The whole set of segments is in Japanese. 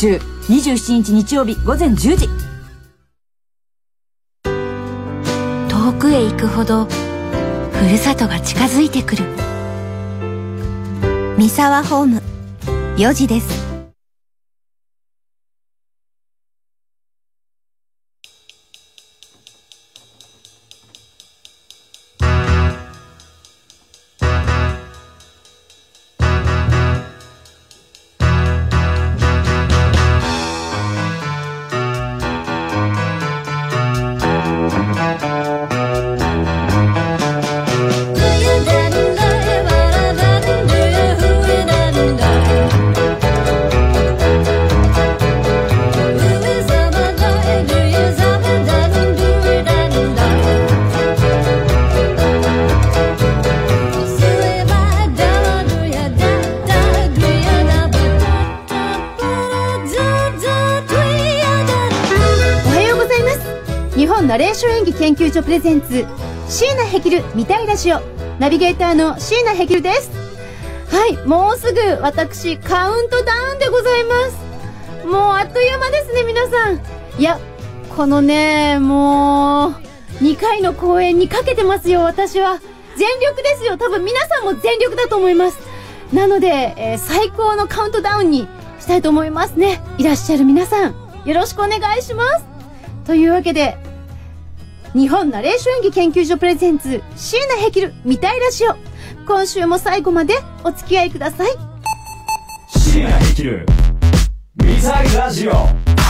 中。27日日曜日午前10時。 遠くへ行くほどふるさとが近づいてくる。三沢ホーム4時です。 ナレーション演技研究所プレゼンツ椎名ヘキル見たいラジオ、ナビゲーターの椎名ヘキルです。はい、もうすぐ私カウントダウンでございます。もうあっという間ですね皆さん。いや、このね、もう2回の公演にかけてますよ。私は全力ですよ。多分皆さんも全力だと思います。なので、最高のカウントダウンにしたいと思いますね。いらっしゃる皆さんよろしくお願いします。というわけで、日本ナレーション演技研究所プレゼンツ椎名ヘキル見たいラジオ、今週も最後までお付き合いください。 椎名ヘキル見たいラジオ。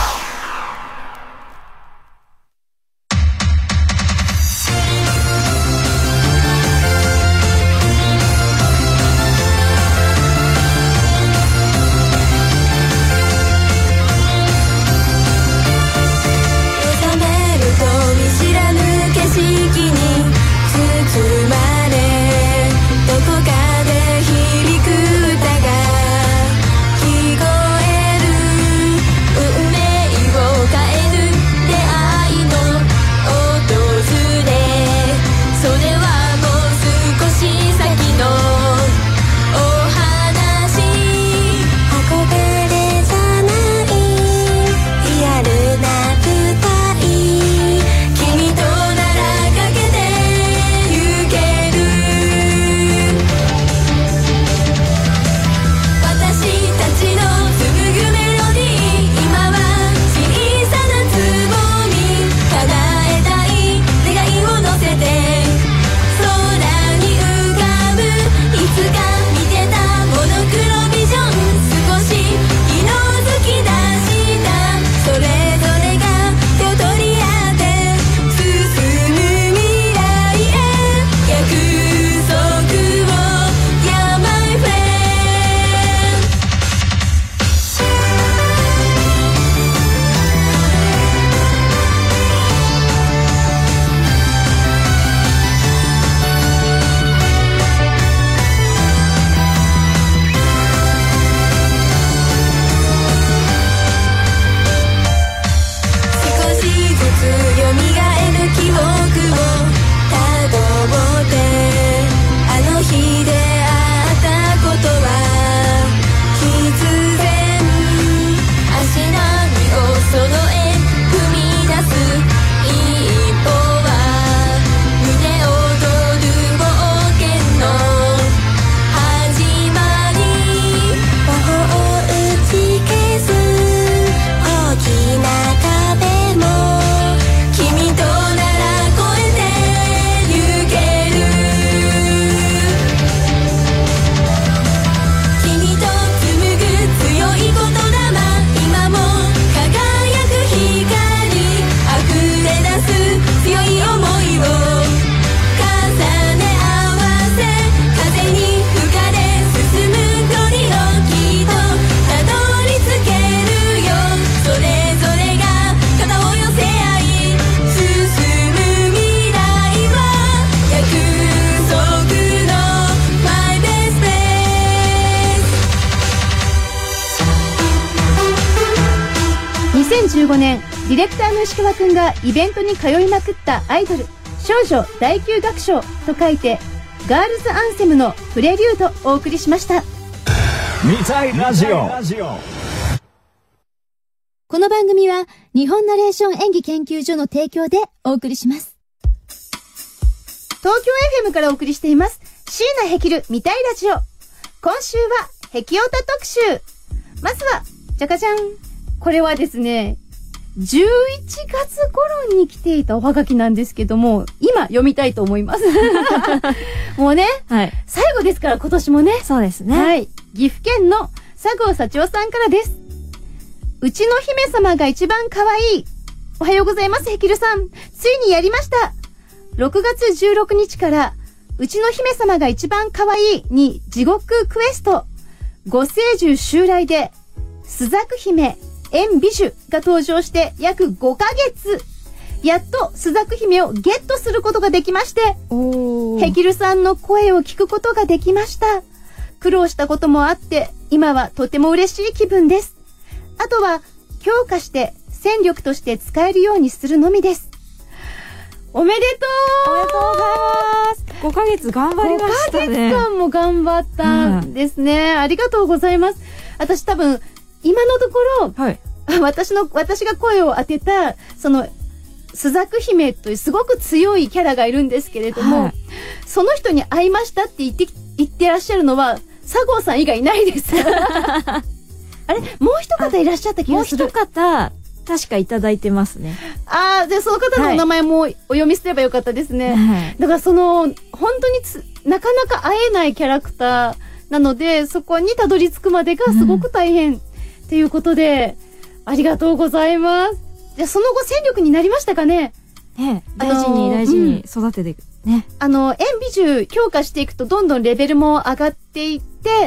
2015年、ディレクターの石川くんがイベントに通いまくったアイドル、少女第9楽章と書いてガールズアンセムのプレリュードをお送りしました。 見たいラジオ。 この番組は日本ナレーション演技研究所の提供でお送りします。東京 FM からお送りしています椎名ヘキル見たいラジオ。今週はヘキオタ特集。まずはじゃかじゃん、これはですね11月頃に来ていたおはがきなんですけども、今読みたいと思いますもうね、はい、最後ですから今年もね。 そうですね。 はい、岐阜県の佐合幸男さんからです。うちの姫様が一番可愛い。おはようございます、ヘキルさん。ついにやりました。6月16日からうちの姫様が一番可愛いに地獄クエストご聖獣襲来で朱雀姫縁美女が登場して約5ヶ月、やっと朱雀姫をゲットすることができまして、ヘキルさんの声を聞くことができました。苦労したこともあって今はとても嬉しい気分です。あとは強化して戦力として使えるようにするのみです。おめでとう。 おめでとうございます。5ヶ月頑張りましたね。 5ヶ月間も頑張ったんですね。ありがとうございます。私多分今のところ、はい、私が声を当てたその朱雀姫というすごく強いキャラがいるんですけれども、はい、その人に会いましたって言ってらっしゃるのは佐合さん以外いないですあれ、もう一方いらっしゃった気がする。 もう一方確かいただいてますね。 でその方のお名前もお読みすればよかったですね、はい、だからその本当になかなか会えないキャラクターなので、そこにたどり着くまでがすごく大変、ということでありがとうございます。じゃあその後戦力になりましたかね。 大事に育てていくね。 縁美女強化していくとどんどんレベルも上がっていって、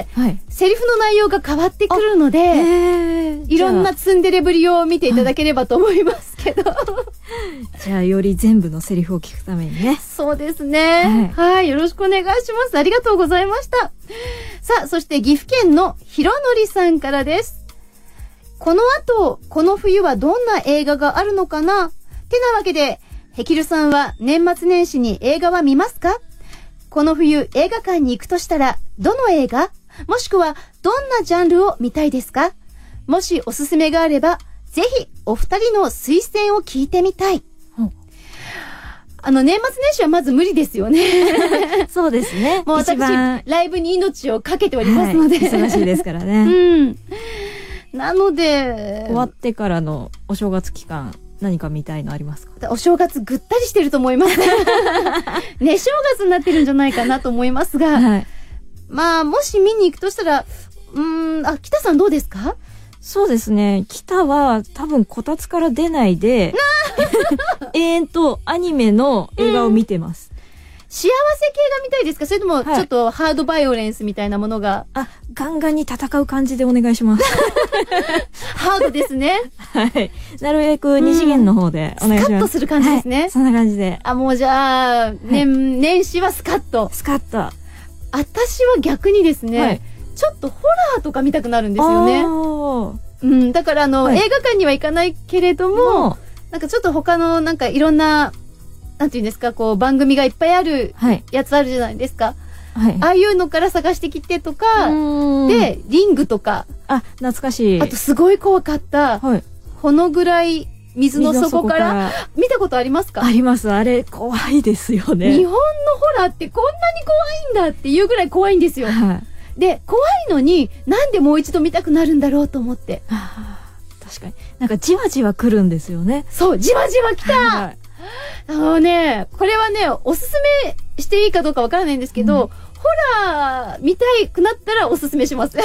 はい、セリフの内容が変わってくるので、いろんなツンデレぶりを見ていただければと思いますけどじゃあより全部のセリフを聞くためにね。 そうですね、はい、はい、よろしくお願いします。ありがとうございました。さあ、そして岐阜県のひろのりさんからです。この後この冬はどんな映画があるのかなってなわけで、ヘキルさんは年末年始に映画は見ますか？この冬映画館に行くとしたらどの映画？もしくはどんなジャンルを見たいですか？もしおすすめがあればぜひお二人の推薦を聞いてみたい。年末年始はまず無理ですよねそうですね。 もう私ライブに命をかけておりますので、 はい、忙しいですからねなので終わってからのお正月期間何か見たいのありますか？ お正月ぐったりしてると思いますね。正月になってるんじゃないかなと思いますが、はい、まあもし見に行くとしたら北さんどうですか？ そうですね、北は多分こたつから出ないで永遠とアニメの映画を見てます、 幸せ系が見たいですか？それともちょっとハードバイオレンスみたいなものが、 ガンガンに戦う感じでお願いしますハードですねはい、なるべく二次元の方でお願いします。 スカッとする感じですね、 はい、そんな感じで。 もうじゃあ、年始はスカッと。私は逆にですね、はい、ちょっとホラーとか見たくなるんですよね。だから映画館には行かないけれども、なんかちょっと他のなんかいろんななんていうんですか、こう番組がいっぱいあるやつあるじゃないですか。はい、ああいうのから探してきてとかで、リングとか、 懐かしい。 あとすごい怖かった、はい、このぐらい水の底から見たことありますか？ あります。あれ怖いですよね。 日本のホラーってこんなに怖いんだっていうぐらい怖いんですよ。はい、で怖いのになんでもう一度見たくなるんだろうと思って。 確かになんかじわじわ来るんですよね。 そう、じわじわ来た、はい、これはねおすすめしていいかどうかわからないんですけど、ホラー見たくなったらおすすめします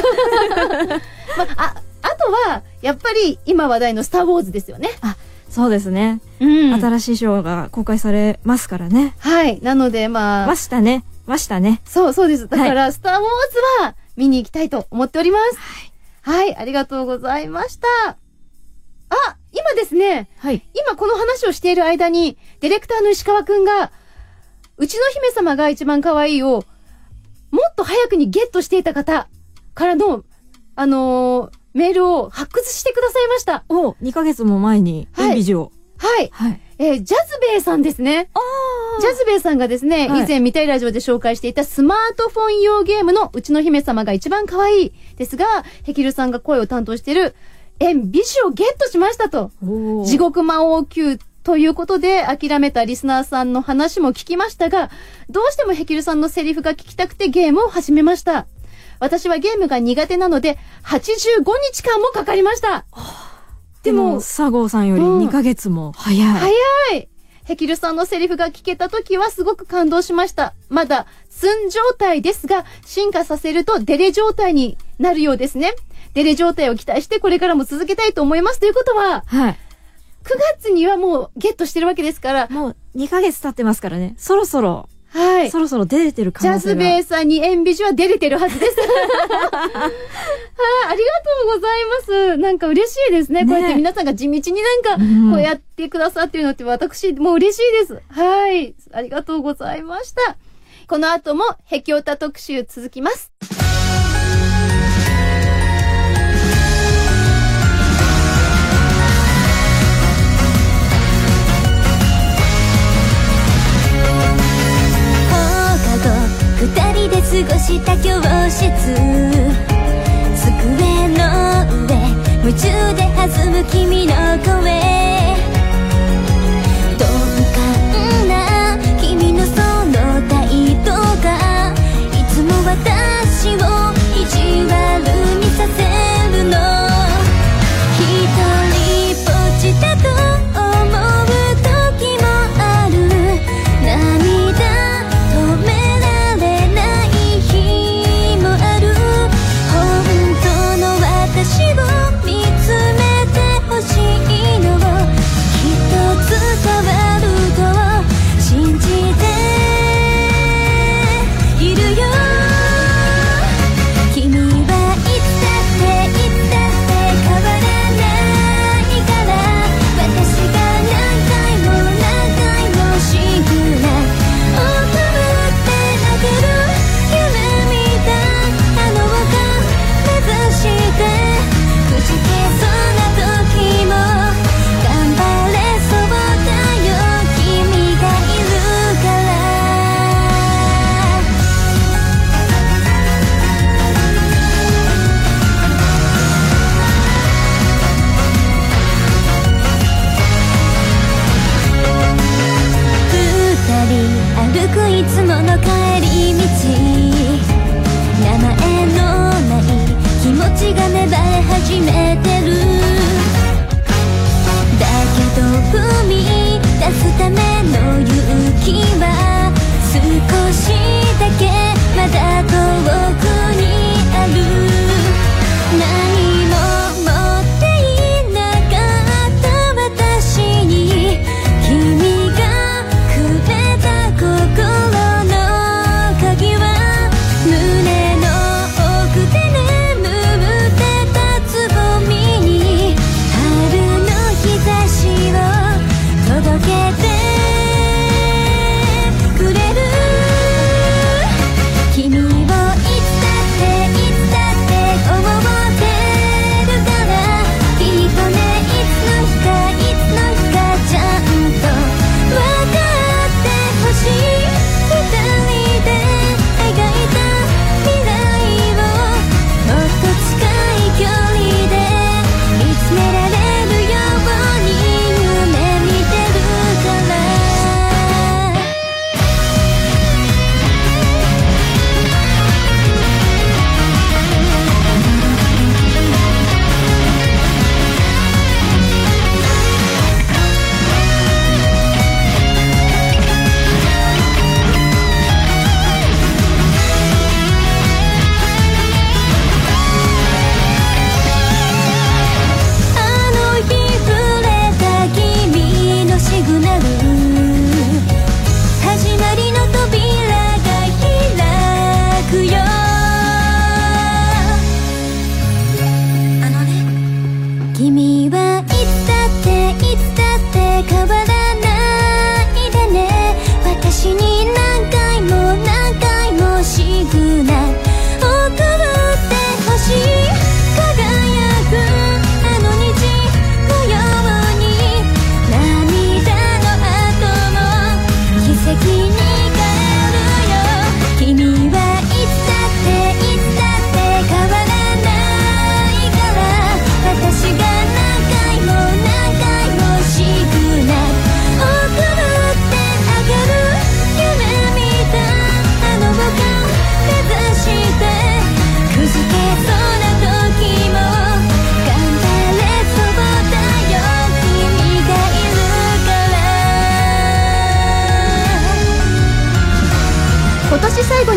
あとはやっぱり今話題のスターウォーズですよね。 そうですね、新しいショーが公開されますからね。はい、 なのでましたね。そうです。だから、スターウォーズは見に行きたいと思っております。はい、ありがとうございました。今ですね、今この話をしている間にディレクターの石川くんがうちの姫様が一番可愛いをもっと早くにゲットしていた方からのメールを発掘してくださいました。 2ヶ月も前に演技場。 ジャズベイさんですね。ジャズベイさんがですね、以前見たいラジオで紹介していたスマートフォン用ゲームのうちの姫様が一番可愛いですが、ヘキルさんが声を担当している円美酒をゲットしましたと。地獄魔王級ということで諦めたリスナーさんの話も聞きましたが、どうしてもヘキルさんのセリフが聞きたくてゲームを始めました。私はゲームが苦手なので85日間もかかりました。 でも佐合さんより2ヶ月も早い。 早い。ヘキルさんのセリフが聞けた時はすごく感動しました。まだ寸状態ですが、進化させるとデレ状態になるようですね。デレ状態を期待してこれからも続けたいと思います。ということは、 はい。 9月にはもうゲットしてるわけですから。 もう2ヶ月経ってますからね。そろそろ。 はい。 そろそろ出れてる可能性が。 ジャズベーサーにエンビジュは出れてるはずです。はい、ありがとうございます。なんか嬉しいですね。こうやって皆さんが地道になんか、こうやってくださってるのって私も嬉しいです。はい。ありがとうございました。この後もヘキオタ特集続きます。 二人で過ごした教室、机の上夢中で弾む君の声、鈍感な君のその態度がいつも私を意地悪にさせるの。一人ぼっちだと思う時もある。涙止め私を見つめてほしいのをきっと伝わると信じているよ。君はいつだっていつだって変わらないから、私が何回も何回もシグナルを送ってあげる。夢見たあの丘目指してくじけそうな時も頑張れそうだよ、君がいるから。二人歩くいつもの帰り道、名前のない気持ちが芽生え始めてる。だけど踏み出すための勇気は少しだけまだ遠くにある。何も持っていなかった私に君がくれた心の鍵は胸の奥で眠ってたつぼみに春の日差しを届けてくれる。君をいつだっていつだって思ってるから、きっとね、いつの日かちゃんと分かってほしい。二人で描いた未来をもっと近い距離で見つめられるように夢見てるから。あの日触れた君のシグナル、始まりの扉が開くよ。あのね、君はいつだっていつだって変わらないでね。私に何回も何回もシグナル送ってほしい。輝くあの虹のように涙の後も奇跡に変えるよ。君はいつだっていつだって変わらないから、私が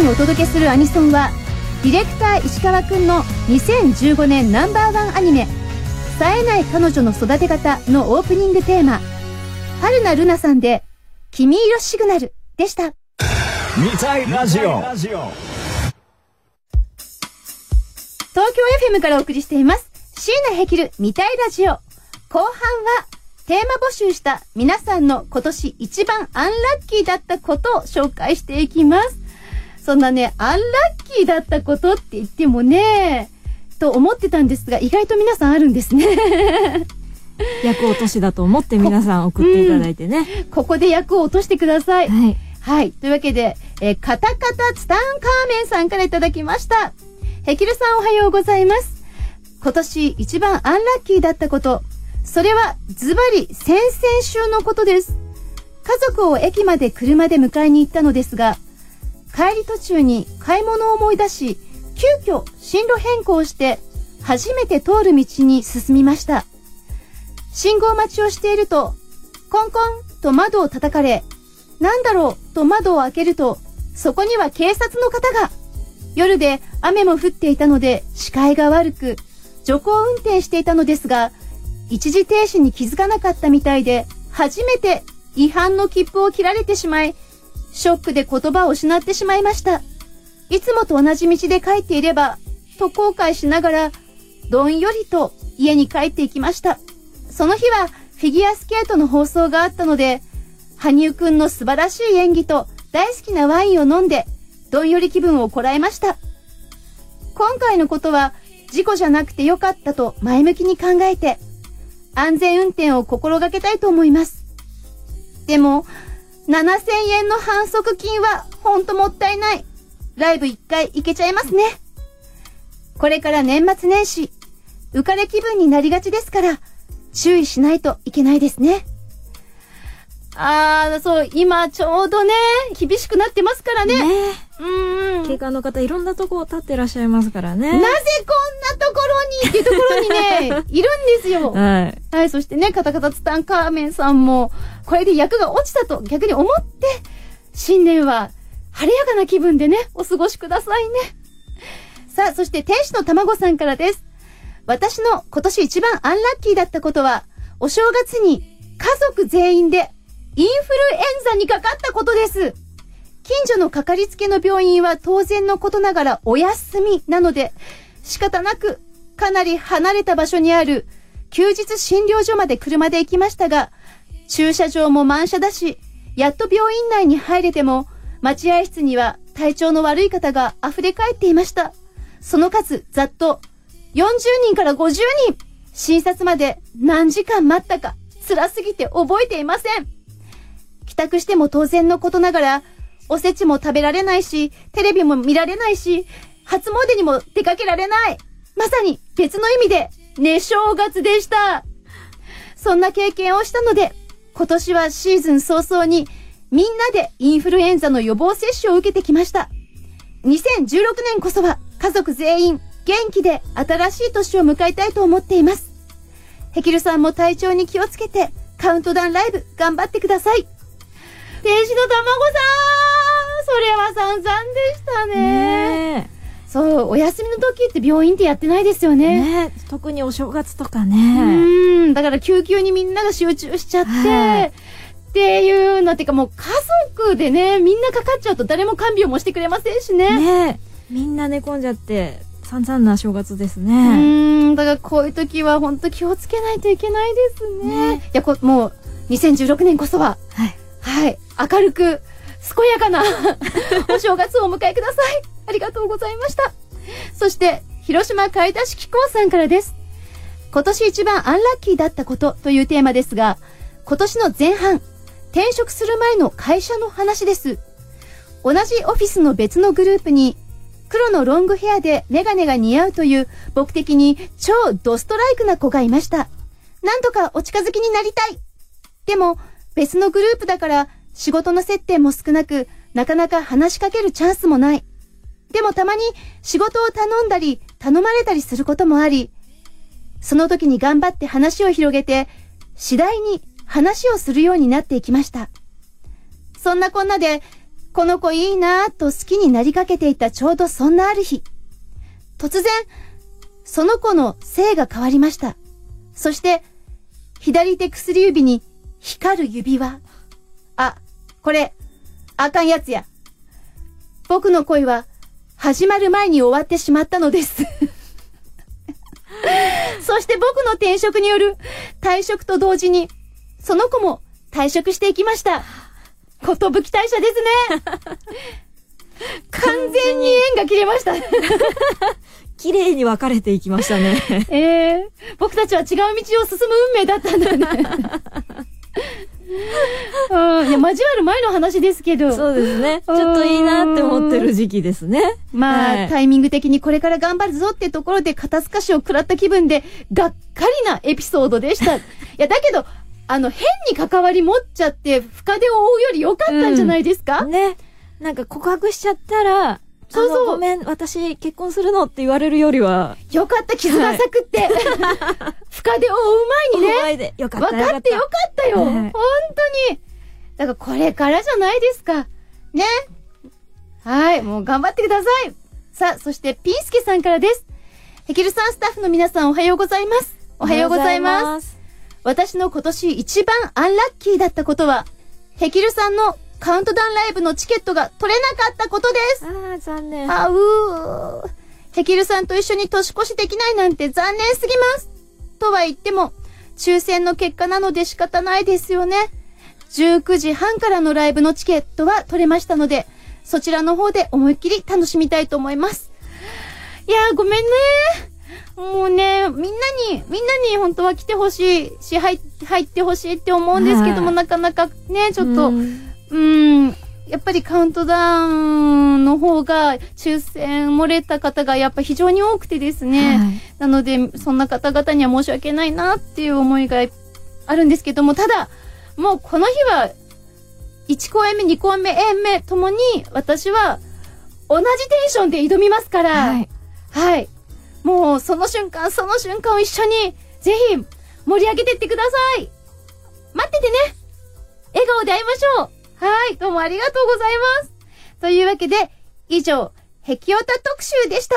にお届けするアニソンは、ディレクター石川くんの2015年ナンバーワンアニメ、冴えない彼女の育て方のオープニングテーマ、春名ルナさんで、君色シグナルでした。 見たいラジオ。 東京 FM からお送りしています。椎名ヘキル見たいラジオ。後半はテーマ募集した皆さんの今年一番アンラッキーだったことを紹介していきます。そんなね、アンラッキーだったことって言ってもね、と思ってたんですが、意外と皆さんあるんですね。 役落としだと思って皆さん送っていただいてね。 ここで役を落としてください。 はい。 はい。というわけで、カタカタツタンカーメンさんからいただきました。ヘキルさんおはようございます。今年一番アンラッキーだったこと、それはズバリ先々週のことです。家族を駅まで車で迎えに行ったのですが、帰り途中に買い物を思い出し、急遽進路変更して初めて通る道に進みました。信号待ちをしていると、コンコンと窓を叩かれ、なんだろうと窓を開けると、そこには警察の方が。夜で雨も降っていたので視界が悪く、徐行運転していたのですが、一時停止に気づかなかったみたいで、初めて違反の切符を切られてしまい、ショックで言葉を失ってしまいました。いつもと同じ道で帰っていれば、と後悔しながら、どんよりと家に帰っていきました。その日はフィギュアスケートの放送があったので、羽生くんの素晴らしい演技と大好きなワインを飲んで、どんより気分をこらえました。今回のことは事故じゃなくてよかったと前向きに考えて、安全運転を心がけたいと思います。でも、7000円の反則金はほんともったいない。ライブ1回行けちゃいますね。これから年末年始、浮かれ気分になりがちですから、注意しないといけないですね。そう、今ちょうどね、厳しくなってますからね。 警官の方いろんなとこを立ってらっしゃいますからね。 なぜこんなところにっていうところにね、いるんですよ。 はい。 はい、そしてね、カタカタツタンカーメンさんも、これで役が落ちたと逆に思って、新年は晴れやかな気分でね、お過ごしくださいね。さあ、そして天使の卵さんからです。私の今年一番アンラッキーだったことは、お正月に家族全員でインフルエンザにかかったことです。近所のかかりつけの病院は当然のことながらお休みなので、仕方なくかなり離れた場所にある休日診療所まで車で行きましたが、駐車場も満車だし、やっと病院内に入れても、待合室には体調の悪い方が溢れ返っていました。その数ざっと40人から50人。診察まで何時間待ったか辛すぎて覚えていません。帰宅しても当然のことながら、おせちも食べられないし、テレビも見られないし、初詣にも出かけられない。まさに別の意味で寝正月でした。そんな経験をしたので、今年はシーズン早々にみんなでインフルエンザの予防接種を受けてきました。2016年こそは家族全員元気で新しい年を迎えたいと思っています。ヘキルさんも体調に気をつけてカウントダウンライブ頑張ってください。天使の卵さん、それは散々でしたね。そう、お休みの時って病院ってやってないですよね。 特にお正月とかね。 だから救急にみんなが集中しちゃって、っていうのってかもう家族でね、みんなかかっちゃうと誰も看病もしてくれませんしね。 みんな寝込んじゃって散々な正月ですね。 だからこういう時は本当気をつけないといけないですね。いや、もう2016年こそは、はい、明るく健やかなお正月をお迎えください。ありがとうございました。そして広島買い出し機構さんからです。今年一番アンラッキーだったことというテーマですが、今年の前半、転職する前の会社の話です。同じオフィスの別のグループに黒のロングヘアでメガネが似合うという僕的に超ドストライクな子がいました。なんとかお近づきになりたい。でも別のグループだから仕事の接点も少なく、なかなか話しかけるチャンスもない。でもたまに仕事を頼んだり頼まれたりすることもあり、その時に頑張って話を広げて、次第に話をするようになっていきました。そんなこんなでこの子いいなぁと好きになりかけていたちょうどそんなある日。突然、その子の性が変わりました。そして、左手薬指に光る指輪。あ、これ、あかんやつや。僕の恋は、始まる前に終わってしまったのです。そして僕の転職による退職と同時に、その子も退職していきました。ことぶき退社ですね。完全に縁が切れました。 綺麗に分かれていきましたね。 僕たちは違う道を進む運命だったんだね。いや、交わる前の話ですけど。 そうですね。ちょっといいなって思ってる時期ですね。 まあ、 はい、 タイミング的にこれから頑張るぞってところで肩透かしを食らった気分で、がっかりなエピソードでした。いや、だけど、変に関わり持っちゃって、深手を負うより良かったんじゃないですか、 ね。なんか告白しちゃったら、 そうそう。 ごめん、私結婚するのって言われるよりは。 よかった、傷が浅くって。深手を負う前にね。 前でよかった。 分かってよかったよ。本当に。だからこれからじゃないですか。ね。はい、もう頑張ってください。さあ、そしてピースケさんからです。ヘキルさんスタッフの皆さんおはようございます。おはようございます。私の今年一番アンラッキーだったことは、ヘキルさんのカウントダウンライブのチケットが取れなかったことです。 ああ、残念。 ヘキルさんと一緒に年越しできないなんて残念すぎます。とは言っても、抽選の結果なので仕方ないですよね。19時半からのライブのチケットは取れましたので、そちらの方で思いっきり楽しみたいと思います。いやー、ごめんね。もうね、みんなに本当は来てほしいし、入ってほしいって思うんですけども、なかなかね、ちょっと、やっぱりカウントダウンの方が抽選漏れた方がやっぱ非常に多くてですね。はい、なので、そんな方々には申し訳ないなっていう思いがあるんですけども、ただ、もうこの日は、1公演目、2公演目ともに、私は同じテンションで挑みますから、はい。はい。もうその瞬間を一緒に、ぜひ盛り上げてってください。待っててね。笑顔で会いましょう。はい、どうもありがとうございます。というわけで、以上、ヘキオタ特集でした。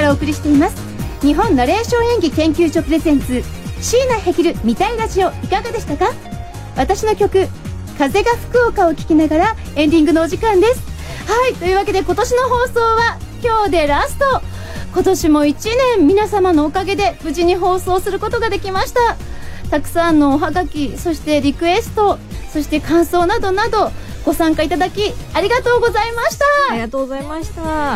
からお送りしています日本ナレーション演技研究所プレゼンツ椎名ヘキル見たいラジオ、いかがでしたか？私の曲風が福岡を聴きながらエンディングのお時間です。はい、というわけで今年の放送は今日でラスト。今年も1年皆様のおかげで無事に放送することができました。たくさんのおはがき、そしてリクエスト、そして感想などなどご参加いただきありがとうございました。 ありがとうございました。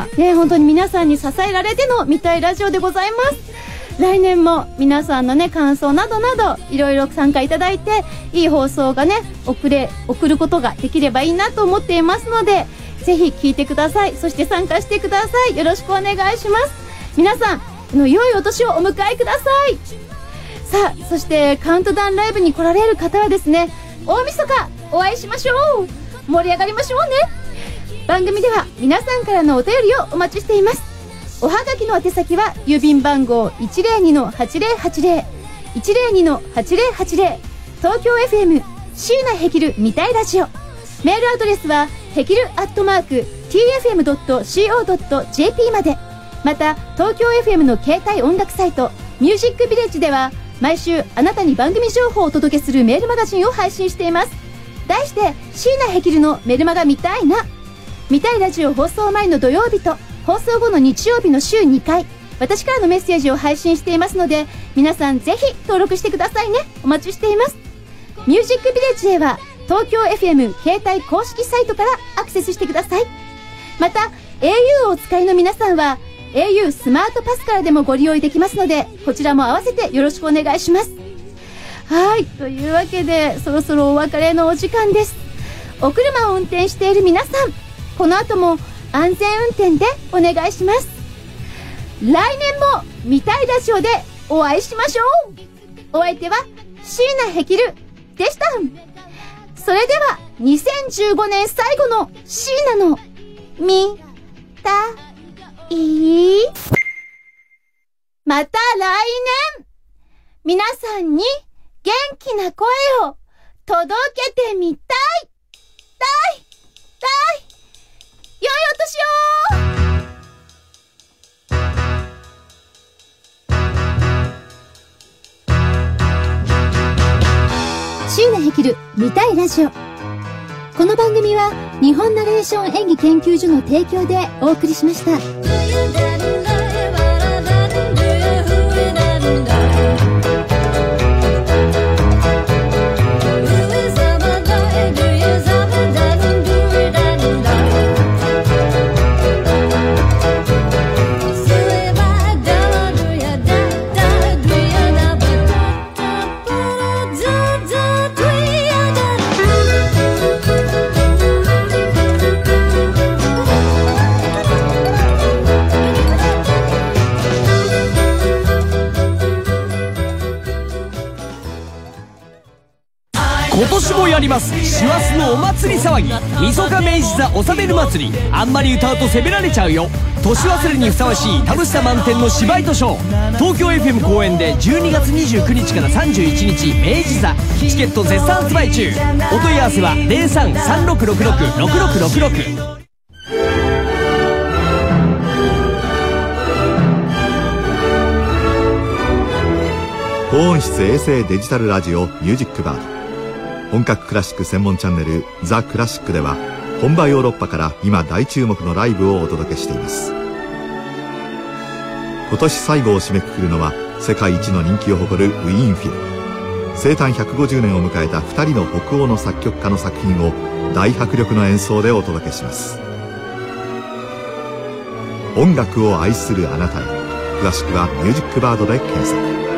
ね、本当に皆さんに支えられての見たいラジオでございます。来年も皆さんのね感想などなどいろいろ参加いただいていい放送がね送ることができればいいなと思っていますので、ぜひ聞いてください。そして参加してください。よろしくお願いします。皆さん良いお年をお迎えください。さあ、そしてカウントダウンライブに来られる方はですね、大晦日お会いしましょう。盛り上がりましょうね。番組では皆さんからのお便りをお待ちしています。おはがきの宛先は郵便番号 102-8080 102-8080 東京 FM 椎名ヘキル見たいラジオ。メールアドレスはヘキル@tfm.co.jp まで。また東京 FM の携帯音楽サイトミュージックビレッジでは毎週あなたに番組情報をお届けするメールマガジンを配信しています。題して椎名ヘキルのメルマガ見たいな。見たいラジオ放送前の土曜日と放送後の日曜日の週2回私からのメッセージを配信していますので、皆さんぜひ登録してくださいね。お待ちしています。ミュージックビレッジでは東京 FM 携帯公式サイトからアクセスしてください。また au をお使いの皆さんは au スマートパスからでもご利用できますので、こちらも合わせてよろしくお願いします。はい、というわけでそろそろお別れのお時間です。お車を運転している皆さん、この後も安全運転でお願いします。来年も見たいラジオでお会いしましょう。お相手は椎名ヘキルでした。それでは2015年最後の椎名の見たい。また来年皆さんに元気な声を届けてみたい。良いお年を。椎名ヘキル見たいラジオ。この番組は日本ナレーション演技研究所の提供でお送りしました。 今年もやります、師走のお祭り騒ぎ、みそか明治座おさめる祭り。あんまり歌うと責められちゃうよ。年忘れにふさわしい楽しさ満点の芝居とショー。東京 FM 公演で12月29日から31日明治座。チケット絶賛発売中。お問い合わせは 03-3666-6666。 高音質衛星デジタルラジオミュージックバード。本格クラシック専門チャンネルザ・クラシックでは本場ヨーロッパから今大注目のライブをお届けしています。今年最後を締めくくるのは世界一の人気を誇るウィーンフィル。生誕150年を迎えた2人の北欧の作曲家の作品を大迫力の演奏でお届けします。音楽を愛するあなたへ。詳しくはミュージックバードで検索。